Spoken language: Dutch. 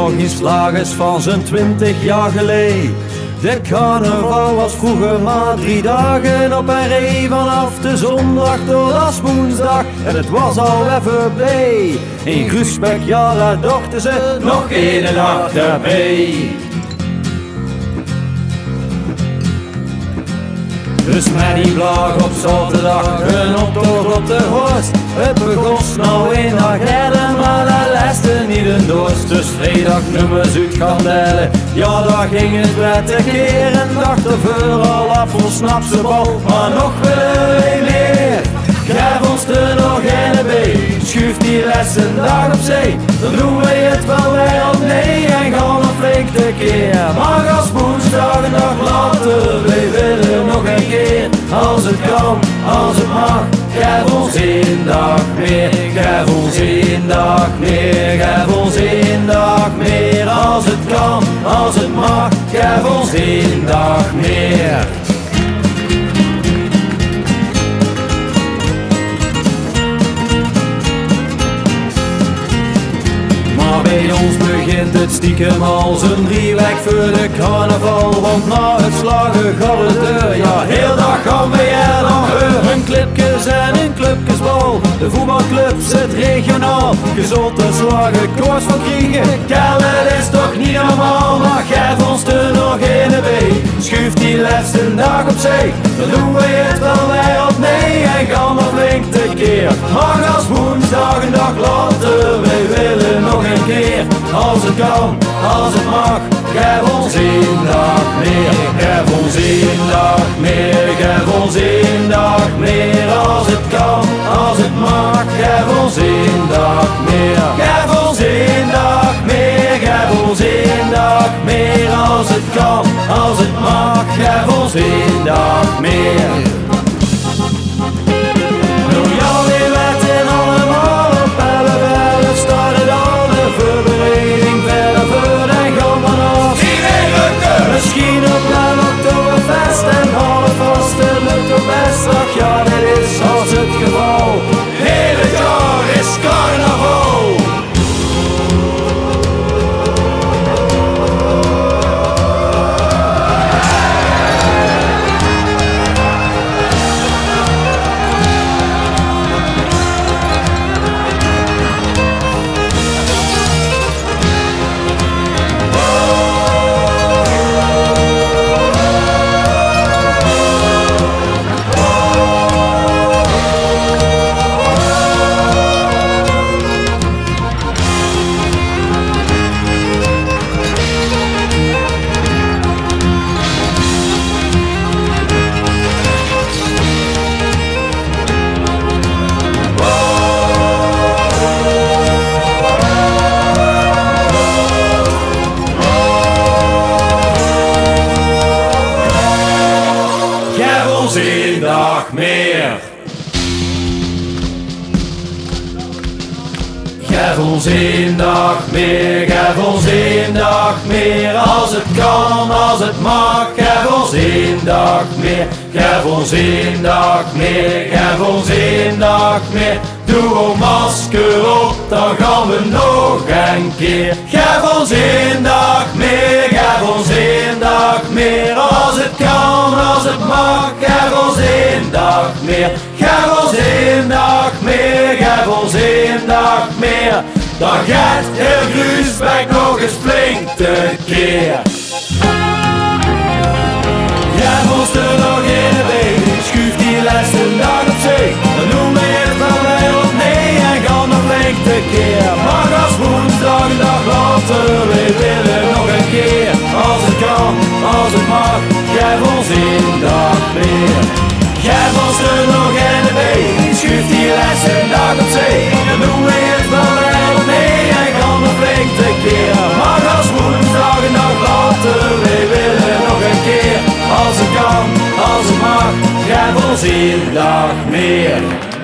nog eens slagers van zijn 20 jaar geleden. De carnaval was vroeger maar 3 dagen op een ree, vanaf de zondag tot aswoensdag. En het was al even blij. In Groesbeek, ja, daar dachten ze nog 1 dag erbij. Dus met die vlag op zaterdag, een optocht op de horst. Het begon nou in Agerde, maar dat lastte niet een dorst. Dus vrijdag nummers uit kandelen, ja daar ging het prettig keer. En dacht er vooral af voor snapsebal, maar nog willen wij meer. Geef ons er nog een bij, schuif die lessen dag opzij. Dan doen wij het wel weer opnieuw en gaan nog flink tekeer. Maar als woensdag een dag later, wij willen nog een keer. Als het kan, als het mag, geef ons 1 dag meer. Geef ons 1 dag meer, geef ons 1 dag meer. Als het kan, als het mag, geef ons 1 dag meer. Bij ons begint het stiekem als een driewerk voor de carnaval. Want na het slagen gaat het deur, ja heel dag gaan we er dan weer. Een clipjes en een clubjesbal, de voetbalclubs het regionaal. Gezond te slagen, koers van kriegen, kerel het is toch niet normaal. Maar geef ons er nog een bij, schuif die laatste dag opzij. Dan doen we het wel weer opnieuw en gaan nog flink tekeer. Maar als woensdag een dag later, wij willen nog een keer. Als het kan, als het mag, geef ons 1 dag meer. Geef ons 1 dag meer, geef ons 1 dag meer. Als het kan, als het mag, geef ons 1 dag meer. Geef ons 1 dag meer, geef ons 1 dag meer. Als het kan, als het mag, geef ons 1 dag meer. Door jou die wetten allemaal op bellen, bellen, staat het al. Voorbereiding verder voor en gaan we nog. Misschien op een oktoberfest en half vast en lukt op best. Ach ja, dit is als het geval. Heel het jaar is carnaval. Geef ons 1 dag meer. Geef ons 1 dag meer, geef ons 1 dag meer. Als het kan, als het mag, geef ons 1 dag meer. Geef ons 1 dag meer, geef ons 1 dag meer. Doe een masker op, dan gaan we nog een keer. Geef ons 1 dag meer, geef ons 1 dag meer. Als het kan, als het mag, geef ons 1 dag meer. Geef ons 1 dag meer, geef ons 1 dag meer. Dan gaat heel Groesbeek nog eens flink tekeer. Geef ons er nog een bij, schuif die laatste dag opzij. Dan doen we het wel weer opnieuw en gaan nog flink tekeer. Maar als woensdag een dag later, we willen nog een keer. Als het kan, als het mag, geef ons 1 dag meer. Geef ons er nog een bij, schuif die laatste dag opzij. Dan doen we het wel weer opnieuw en gaan nog flink tekeer. Maar als woensdag een dag later, we willen nog een keer. Als het kan, als het mag, geef ons 1 dag meer.